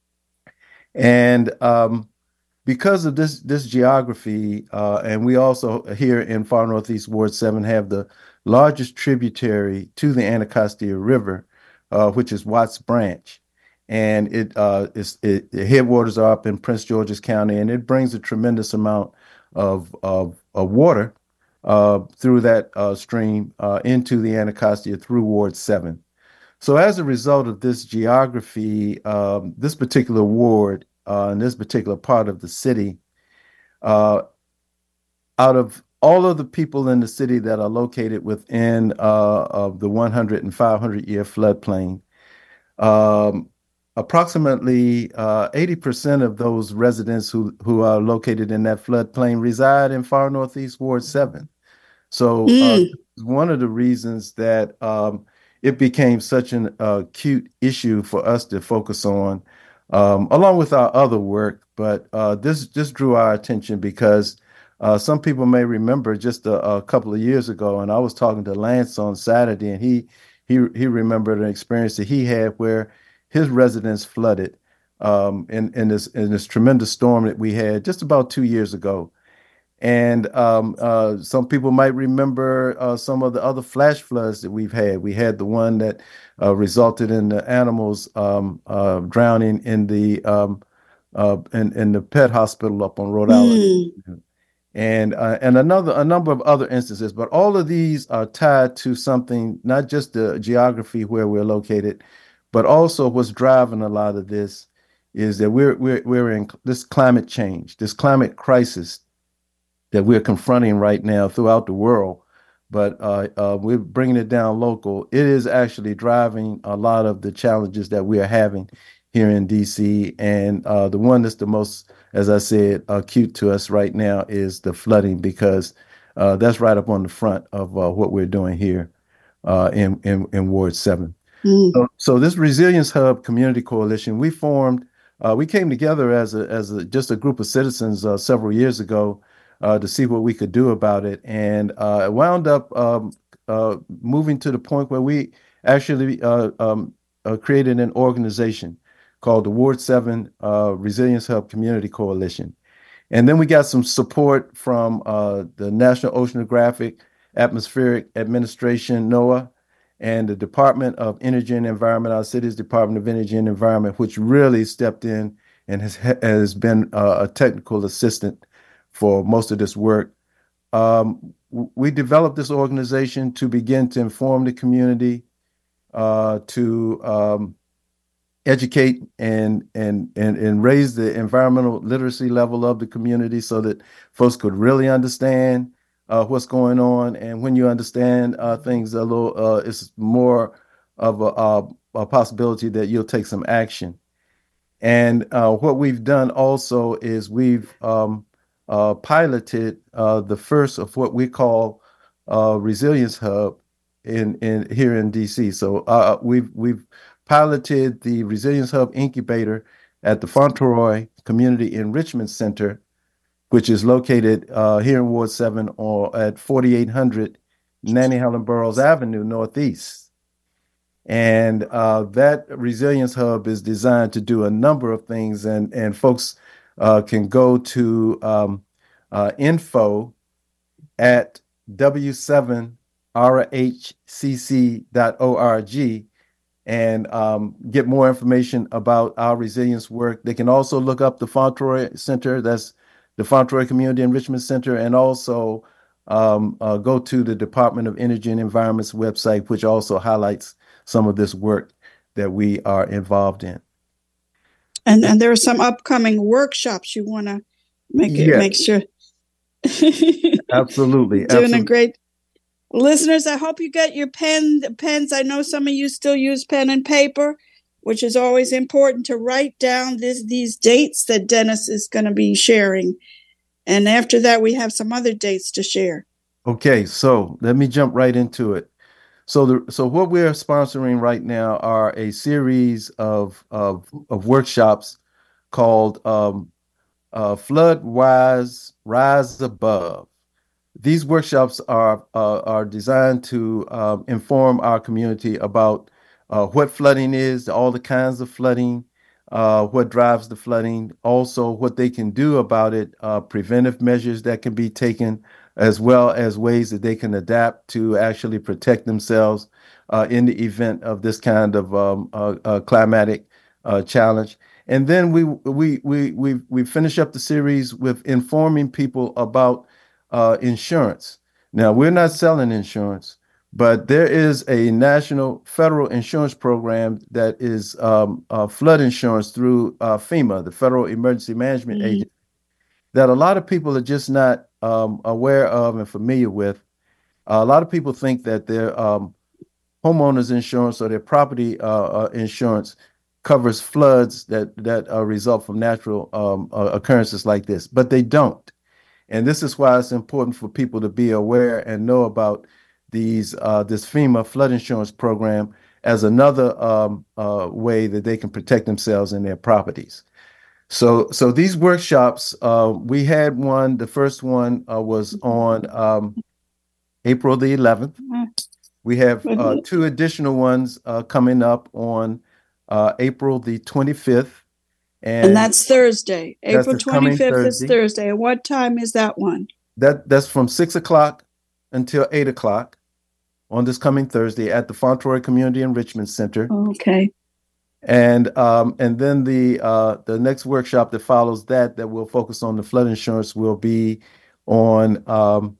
And um, because of this this geography, uh, and we also here in far northeast Ward seven have the largest tributary to the Anacostia River, uh, which is Watts Branch. And it uh, is it, the headwaters are up in Prince George's County, and it brings a tremendous amount of of, of water uh, through that uh, stream uh, into the Anacostia through Ward seven. So as a result of this geography, um, this particular ward uh, in this particular part of the city, uh, out of all of the people in the city that are located within uh, of the one hundred and five hundred year floodplain, um, approximately uh, eighty percent of those residents who, who are located in that floodplain reside in far northeast Ward seven. So uh, Mm. one of the reasons that um, it became such an uh, acute issue for us to focus on, um, along with our other work. But uh, this this drew our attention because uh, some people may remember just a, a couple of years ago, and I was talking to Lance on Saturday, and he he he remembered an experience that he had where his residence flooded um, in in this in this tremendous storm that we had just about two years ago. And um, uh, some people might remember uh, some of the other flash floods that we've had. We had the one that uh, resulted in the animals um, uh, drowning in the um, uh, in, in the pet hospital up on Rhode Island, Mm. and uh, and another a number of other instances. But all of these are tied to something, not just the geography where we're located, but also what's driving a lot of this is that we're we're we're in this climate change, this climate crisis that we're confronting right now throughout the world, but uh, uh, we're bringing it down local. It is actually driving a lot of the challenges that we are having here in D C. And uh, the one that's the most, as I said, acute to us right now is the flooding, because uh, that's right up on the front of uh, what we're doing here uh, in, in, in Ward seven. Mm. So, so this Resilience Hub Community Coalition, we formed, uh, we came together as a, as a, just a group of citizens uh, several years ago uh, to see what we could do about it. And uh, it wound up um, uh, moving to the point where we actually uh, um, uh, created an organization called the Ward seven uh, Resilience Hub Community Coalition. And then we got some support from uh, the National Oceanographic Atmospheric Administration, NOAA, and the Department of Energy and Environment, our city's Department of Energy and Environment, which really stepped in and has, has been uh, a technical assistant for most of this work. Um, we developed this organization to begin to inform the community, uh, to um, educate and, and and and raise the environmental literacy level of the community so that folks could really understand uh, what's going on. And when you understand uh, things a little, uh, it's more of a, a, a possibility that you'll take some action. And uh, what we've done also is we've um, uh, piloted uh, the first of what we call uh, Resilience Hub in in here in D C. So uh, we've we've piloted the Resilience Hub Incubator at the Fauntleroy Community Enrichment Center, which is located uh, here in Ward seven or at forty-eight hundred Nannie Helen Burroughs Avenue Northeast. And uh, that Resilience Hub is designed to do a number of things, and, and folks uh, can go to um, uh, info at w seven r h c c dot org and um, get more information about our resilience work. They can also look up the Fauntleroy Center, that's the Fauntleroy Community Enrichment Center, and also um, uh, go to the Department of Energy and Environment's website, which also highlights some of this work that we are involved in. And and there are some upcoming workshops you want to make it Yes. make sure. Absolutely. Doing absolutely. a great. Listeners, I hope you get your pen pens. I know some of you still use pen and paper, which is always important to write down this these dates that Dennis is going to be sharing. And after that, we have some other dates to share. Okay, so let me jump right into it. So the so what we're sponsoring right now are a series of of, of workshops called um, uh, Flood Wise Rise Above. These workshops are uh, are designed to um, inform our community about uh, what flooding is, all the kinds of flooding, uh, what drives the flooding, also what they can do about it, uh, preventive measures that can be taken, as well as ways that they can adapt to actually protect themselves uh, in the event of this kind of um, uh, uh, climatic uh, challenge. And then we we we we we finish up the series with informing people about uh, insurance. Now, we're not selling insurance, but there is a national federal insurance program that is um, uh, flood insurance through uh, FEMA, the Federal Emergency Management Mhm. Agency, that a lot of people are just not um, aware of and familiar with. Uh, a lot of people think that their um, homeowners insurance or their property uh, uh, insurance covers floods that that uh, result from natural um, uh, occurrences like this, but they don't. And this is why it's important for people to be aware and know about these uh, this FEMA flood insurance program as another um, uh, way that they can protect themselves and their properties. So, so these workshops, uh, we had one. The first one uh, was on um, April the eleventh. We have uh, two additional ones uh, coming up on uh, April the twenty-fifth. And, And that's Thursday. that's April this coming twenty-fifth is Thursday. Thursday. And what time is that one? That that's from six o'clock until eight o'clock on this coming Thursday at the Fontroy Community Enrichment Center. Okay. And um, and then the uh, the next workshop that follows that that will focus on the flood insurance will be on um,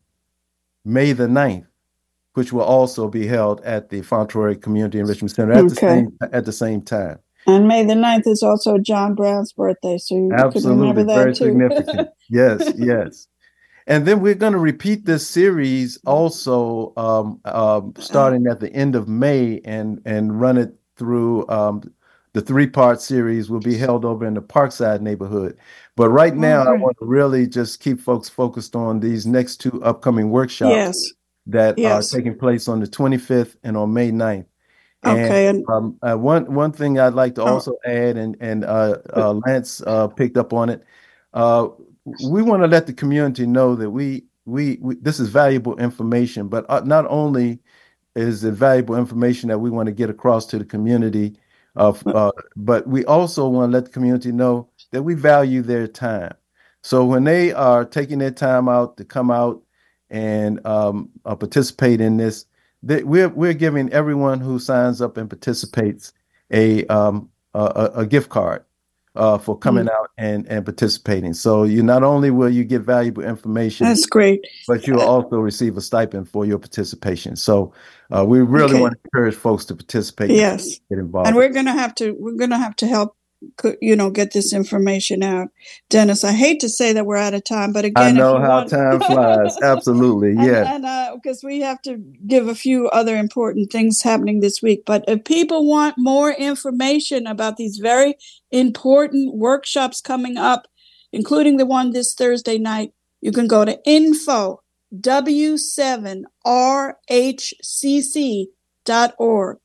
May the ninth, which will also be held at the Fontroy Community Enrichment Center at the Okay. same at the same time. And May the ninth is also John Brown's birthday, so you could remember Absolutely, that very too. significant. Yes, yes. And then we're going to repeat this series also um, um, starting at the end of May and and run it through. Um, the three-part series will be held over in the Parkside neighborhood. But right now, I great. want to really just keep folks focused on these next two upcoming workshops Yes. that Yes. are taking place on the twenty-fifth and on May ninth. Okay. And And um, uh, one one thing I'd like to Oh. also add, and and uh, uh, Lance uh, picked up on it. Uh, we want to let the community know that we, we we this is valuable information, but uh, not only is it valuable information that we want to get across to the community, of, uh, but we also want to let the community know that we value their time. So when they are taking their time out to come out and um, uh, participate in this, they, we're we're giving everyone who signs up and participates a um, a, a gift card uh, for coming out and and participating. So you not only will you get valuable information, that's great. but you'll also receive a stipend for your participation. So uh, we really Okay. want to encourage folks to participate, Yes. get involved. And we're gonna have to we're gonna have to help co- you know get this information out. Dennis, I hate to say that we're out of time, but I again, know if you how want time flies. Absolutely, and, yes. and uh because we have to give a few other important things happening this week. But if people want more information about these very important workshops coming up, including the one this Thursday night, you can go to info w seven r h c c dot org.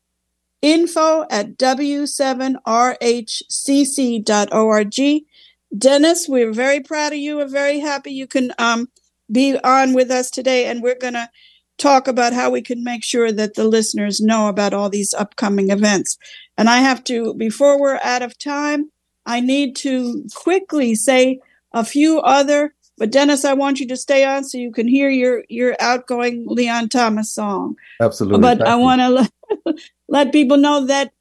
Info at w seven r h c c dot org. Dennis, we're very proud of you. We're very happy you can um, be on with us today. And we're going to talk about how we can make sure that the listeners know about all these upcoming events. And I have to, before we're out of time, I need to quickly say a few other, but Dennis, I want you to stay on so you can hear your, your outgoing Leon Thomas song. Absolutely. But Thank I you. want to let, let people know that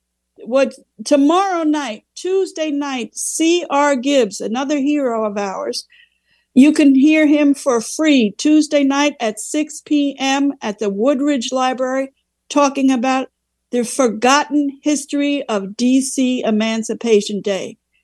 what tomorrow night, Tuesday night, C R. Gibbs, another hero of ours, you can hear him for free Tuesday night at six p.m. at the Woodridge Library, talking about the forgotten history of D C Emancipation Day.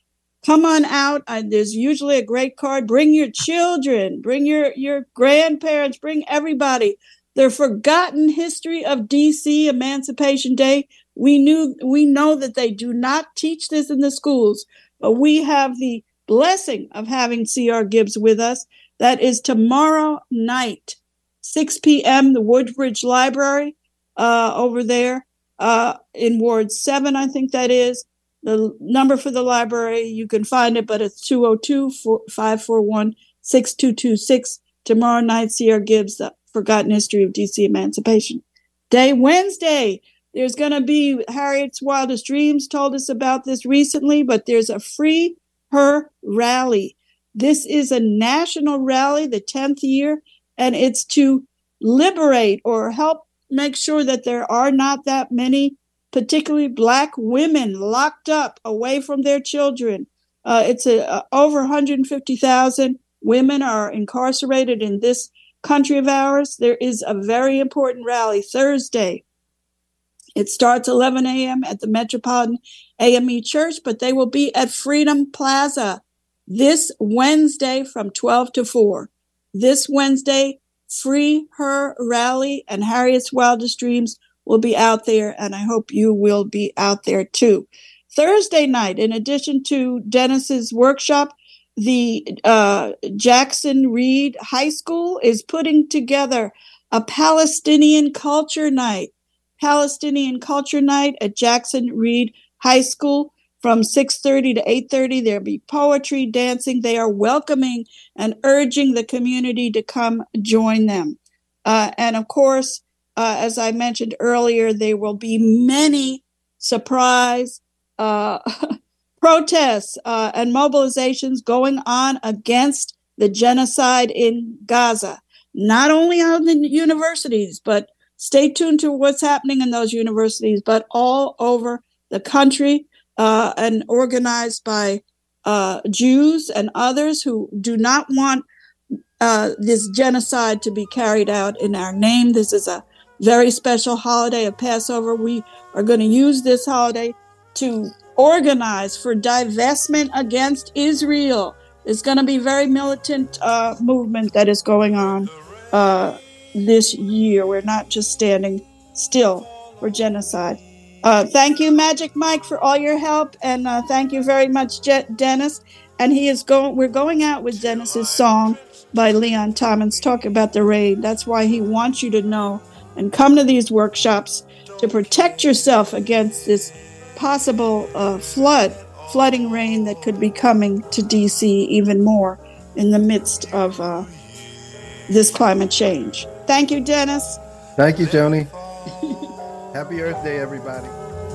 come on out. Uh, there's usually a great card. Bring your children, bring your, your grandparents, bring everybody. The Forgotten History of D C Emancipation Day. We knew, we know that they do not teach this in the schools, but we have the blessing of having C R Gibbs with us. That is tomorrow night, six p.m., the Woodbridge Library uh, over there uh, in Ward seven, I think that is. The number for the library, you can find it, but it's two oh two, five four one, six two two six. Tomorrow night, C R Gibbs, the Forgotten History of D C Emancipation Day. Wednesday, there's going to be, Harriet's Wildest Dreams told us about this recently, but there's a Free Her Rally. This is a national rally, the tenth year, and it's to liberate or help make sure that there are not that many, particularly Black women, locked up away from their children. Uh, it's a, a, over one hundred fifty thousand women are incarcerated in this country of ours. There is a very important rally Thursday. It starts eleven a.m. at the Metropolitan A M E Church, but they will be at Freedom Plaza this Wednesday from twelve to four. This Wednesday, Free Her Rally and Harriet's Wildest Dreams will be out there, and I hope you will be out there too. Thursday night, in addition to Dennis's workshop, the uh, Jackson Reed High School is putting together a Palestinian Culture Night. Palestinian Culture Night at Jackson Reed High School from six thirty to eight thirty. There'll be poetry, dancing. They are welcoming and urging the community to come join them. Uh, and of course, uh, as I mentioned earlier, there will be many surprise uh, protests uh, and mobilizations going on against the genocide in Gaza, not only on the universities, but stay tuned to what's happening in those universities, but all over the country uh, and organized by uh, Jews and others who do not want uh, this genocide to be carried out in our name. This is a very special holiday of Passover. We are going to use this holiday to organize for divestment against Israel. It's going to be very militant uh, movement that is going on uh, this year. We're not just standing still for genocide. Uh, thank you, Magic Mike, for all your help, and uh, thank you very much, Je- Dennis. And he is going. We're going out with Dennis's song by Leon Thomas, talking about the rain. That's why he wants you to know and come to these workshops to protect yourself against this possible uh, flood, flooding rain that could be coming to D C even more in the midst of uh, this climate change. Thank you, Dennis. Thank you, Joni. Happy Earth Day, everybody.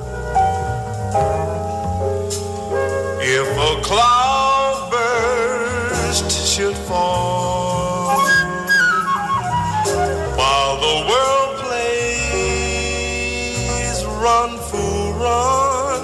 If a cloudburst should fall while the world plays Run, Fool, Run,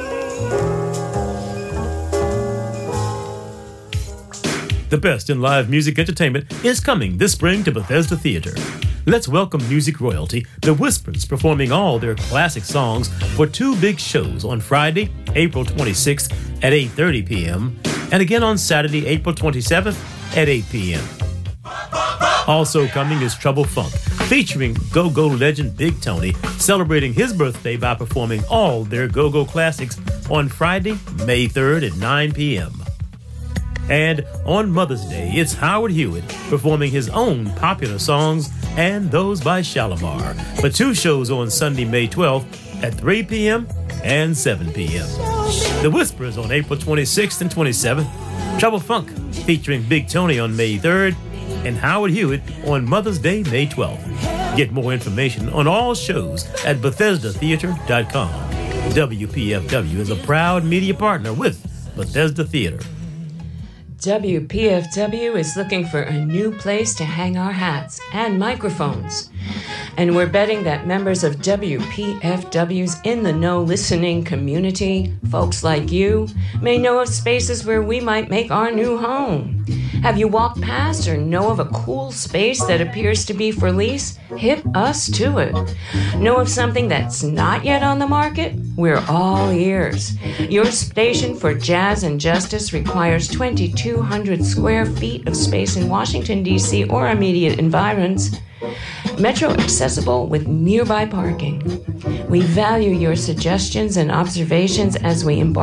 the best in live music entertainment is coming this spring to Bethesda Theater. Let's welcome music royalty, The Whispers, performing all their classic songs for two big shows on Friday, April twenty-sixth at eight thirty p.m. and again on Saturday, April twenty-seventh at eight p.m. Also coming is Trouble Funk, featuring go-go legend Big Tony, celebrating his birthday by performing all their go-go classics on Friday, May third at nine p.m. And on Mother's Day, it's Howard Hewitt performing his own popular songs and those by Shalimar for two shows on Sunday, May twelfth at three p.m. and seven p.m. The Whispers on April twenty-sixth and twenty-seventh, Trouble Funk featuring Big Tony on May third, and Howard Hewitt on Mother's Day, May twelfth. Get more information on all shows at Bethesda Theater dot com. W P F W is a proud media partner with Bethesda Theater. W P F W is looking for a new place to hang our hats and microphones. And we're betting that members of W P F W's In the Know listening community, folks like you, may know of spaces where we might make our new home. Have you walked past or know of a cool space that appears to be for lease? Hit us to it. Know of something that's not yet on the market? We're all ears. Your station for Jazz and Justice requires twenty-two hundred square feet of space in Washington, D C or immediate environs. Metro accessible with nearby parking. We value your suggestions and observations as we embark